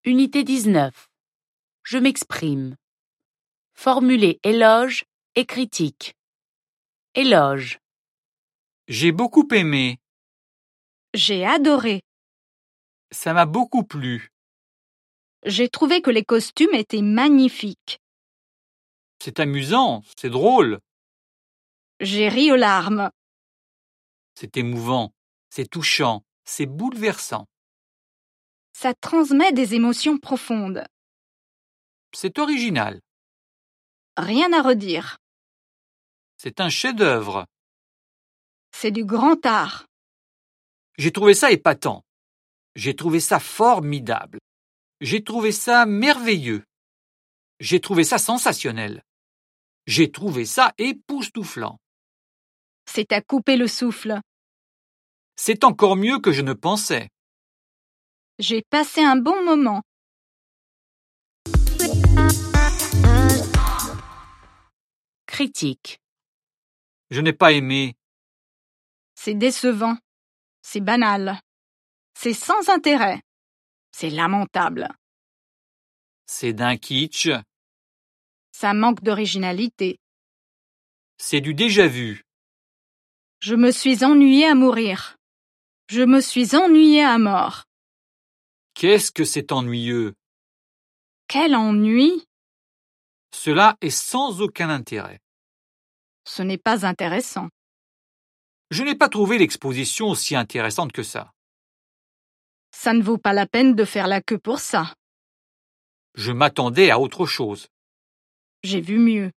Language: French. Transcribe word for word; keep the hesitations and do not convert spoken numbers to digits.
Unité dix-neuf. Je m'exprime. Formuler éloge et critique. Éloge. J'ai beaucoup aimé. J'ai adoré. Ça m'a beaucoup plu. J'ai trouvé que les costumes étaient magnifiques. C'est amusant, c'est drôle. J'ai ri aux larmes. C'est émouvant, c'est touchant, c'est bouleversant. Ça transmet des émotions profondes. C'est original. Rien à redire. C'est un chef-d'œuvre. C'est du grand art. J'ai trouvé ça épatant. J'ai trouvé ça formidable. J'ai trouvé ça merveilleux. J'ai trouvé ça sensationnel. J'ai trouvé ça époustouflant. C'est à couper le souffle. C'est encore mieux que je ne pensais. J'ai passé un bon moment. Critique. Je n'ai pas aimé. C'est décevant. C'est banal. C'est sans intérêt. C'est lamentable. C'est d'un kitsch. Ça manque d'originalité. C'est du déjà-vu. Je me suis ennuyée à mourir. Je me suis ennuyée à mort. Qu'est-ce que c'est ennuyeux? Quel ennui! Cela est sans aucun intérêt. Ce n'est pas intéressant. Je n'ai pas trouvé l'exposition aussi intéressante que ça. Ça ne vaut pas la peine de faire la queue pour ça. Je m'attendais à autre chose. J'ai vu mieux.